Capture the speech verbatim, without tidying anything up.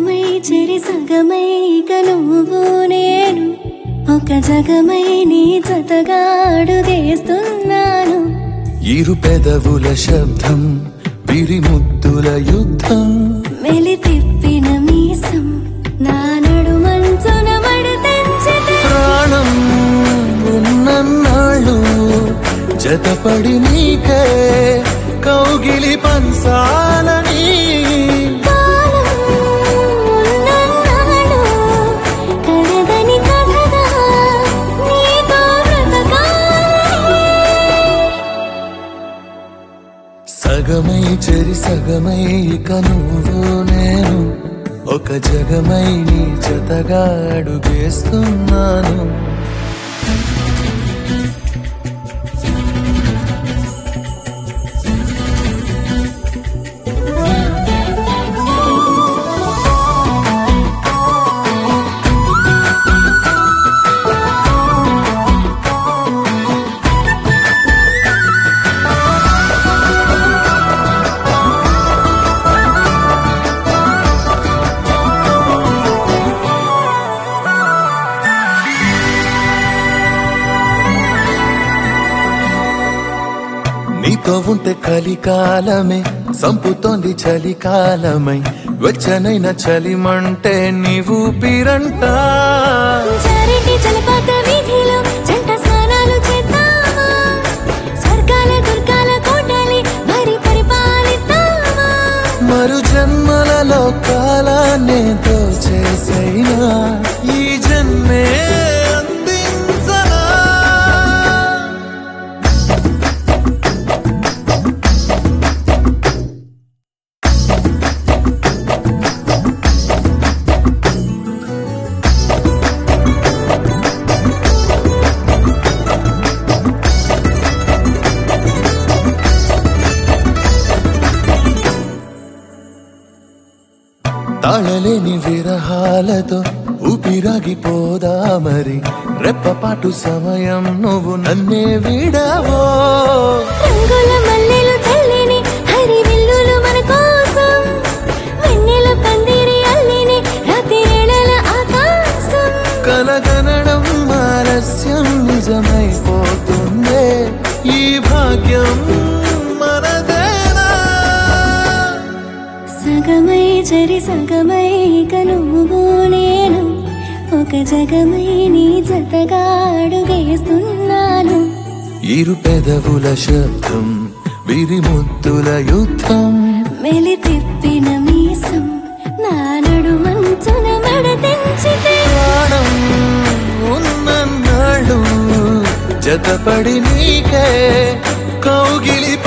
సగమై చెరి సగమై ఇక నువ్వు నేను ఒక జగమై నీ జతగా అడుగేస్తున్నాను. ఇరు పెదవుల శబ్దం విరి ముద్దుల యుద్ధం మెలి తిప్పిన మీసం నా నడుమంచున మడతెంచితే ప్రాణం ఉన్నన్నాళ్ళు జతపడి నీకే కౌగిలి పంచాలని సగమై చెరి సగమై ఇక నువ్వు నేను ఒక జగమై నీ జతగా అడుగేస్తున్నాను. నీతో ఉంటే కలికాలమే సంపుతోంది చలికాలమై వెచ్చనైన చలిమంటే నీవు పీరంట మరు జన్మలలో కాలాన్ని దోచేసైనా ఈ జన్మే తాళలేని విరహాలతో ఊపిరాగిపోదా మరి రెప్పపాటు సమయం నువ్వు నన్నే విడవో. రంగుల మల్లెలు చల్లిని హరి విల్లులు మన కోసం వెన్నెల పందిరి అల్లిని రాత్రివేళల ఆకాశం కలగనడం ఆలస్యం నిజమైపోతుందే ఈ భాగ్యం మనదేనా. సగమై చెరి సగమై ఇక నువ్వు నేను ఒక జగమై నీ జతగా అడుగేస్తున్నాను. ఇరు పెదవుల శబ్దం విరి ముద్దుల యుద్ధం మెలి తిప్పిన మీసం నా నడుమంచున మడతెంచితే ప్రాణం ఉన్నన్నాళ్ళు జతపడి నీకే కౌగిలి